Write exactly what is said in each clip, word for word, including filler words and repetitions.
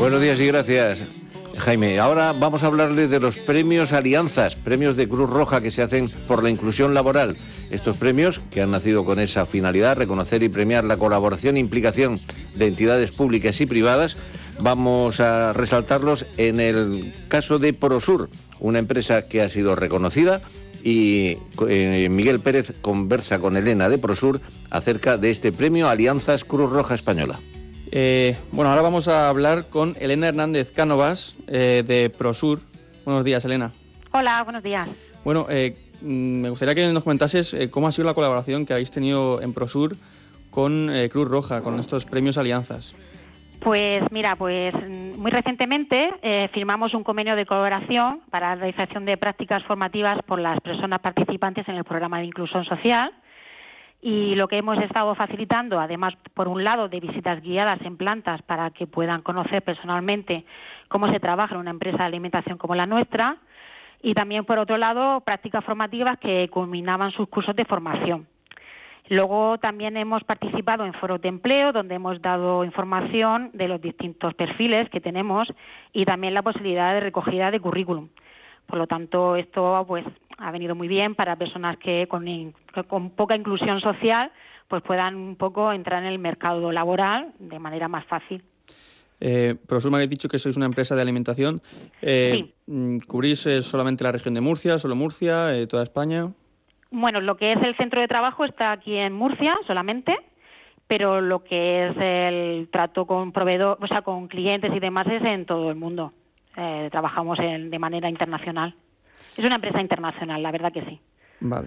Buenos días y gracias, Jaime. Ahora vamos a hablarles de los premios Alianzas, premios de Cruz Roja que se hacen por la inclusión laboral. Estos premios, que han nacido con esa finalidad, reconocer y premiar la colaboración e implicación de entidades públicas y privadas, vamos a resaltarlos en el caso de Prosur, una empresa que ha sido reconocida, y eh, Miguel Pérez conversa con Elena de Prosur acerca de este premio Alianzas Cruz Roja Española. Eh, bueno, ahora vamos a hablar con Elena Hernández Cánovas, eh, de Prosur. Buenos días, Elena. Hola, buenos días. Bueno, eh, me gustaría que nos comentases eh, cómo ha sido la colaboración que habéis tenido en Prosur con eh, Cruz Roja, con estos premios Alianzas. Pues mira, pues muy recientemente eh, firmamos un convenio de colaboración para la realización de prácticas formativas por las personas participantes en el programa de inclusión social. Y lo que hemos estado facilitando, además, por un lado, de visitas guiadas en plantas para que puedan conocer personalmente cómo se trabaja en una empresa de alimentación como la nuestra, y también, por otro lado, prácticas formativas que culminaban sus cursos de formación. Luego también hemos participado en foros de empleo, donde hemos dado información de los distintos perfiles que tenemos y también la posibilidad de recogida de currículum. Por lo tanto, esto pues ha venido muy bien para personas que con, con poca inclusión social pues puedan un poco entrar en el mercado laboral de manera más fácil. Eh, Prosur, me habéis dicho que sois una empresa de alimentación. Eh, sí. ¿Cubrís eh, solamente la región de Murcia, solo Murcia, eh, toda España? Bueno, lo que es el centro de trabajo está aquí en Murcia solamente, pero lo que es el trato con proveedor, o sea, con clientes y demás es en todo el mundo. Eh, trabajamos en, de manera internacional. Es una empresa internacional, la verdad que sí. Vale.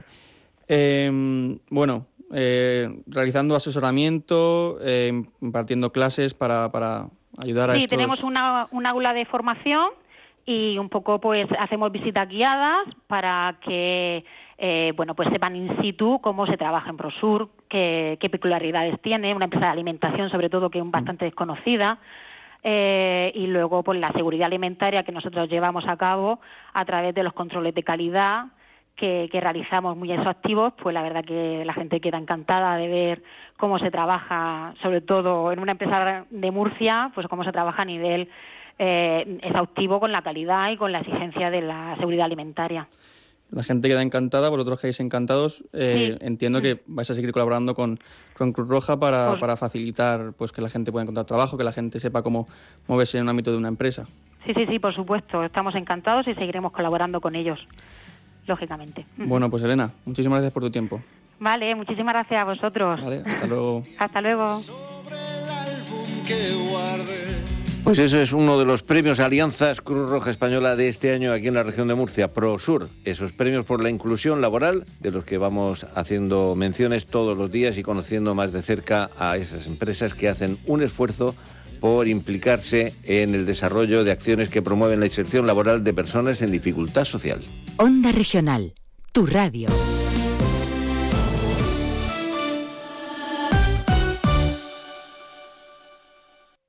Eh, bueno, eh, realizando asesoramiento, eh, impartiendo clases para, para ayudar a sí, estos... Sí, tenemos una, un aula de formación y un poco pues hacemos visitas guiadas para que eh, bueno pues sepan in situ cómo se trabaja en Prosur, qué, qué peculiaridades tiene, una empresa de alimentación sobre todo que es bastante desconocida. Eh, y luego pues la seguridad alimentaria que nosotros llevamos a cabo a través de los controles de calidad que, que realizamos muy exhaustivos, pues la verdad que la gente queda encantada de ver cómo se trabaja, sobre todo en una empresa de Murcia, pues cómo se trabaja a nivel eh, exhaustivo con la calidad y con la exigencia de la seguridad alimentaria. La gente queda encantada, vosotros quedáis encantados. Eh, sí. Entiendo que vais a seguir colaborando con, con Cruz Roja para, pues, para facilitar pues que la gente pueda encontrar trabajo, que la gente sepa cómo moverse en el ámbito de una empresa. Sí, sí, sí, por supuesto. Estamos encantados y seguiremos colaborando con ellos, lógicamente. Bueno, pues Elena, muchísimas gracias por tu tiempo. Vale, muchísimas gracias a vosotros. Vale, hasta luego. Hasta luego. Pues eso es uno de los premios Alianzas Cruz Roja Española de este año aquí en la región de Murcia, Prosur, esos premios por la inclusión laboral de los que vamos haciendo menciones todos los días y conociendo más de cerca a esas empresas que hacen un esfuerzo por implicarse en el desarrollo de acciones que promueven la inserción laboral de personas en dificultad social. Onda Regional, tu radio.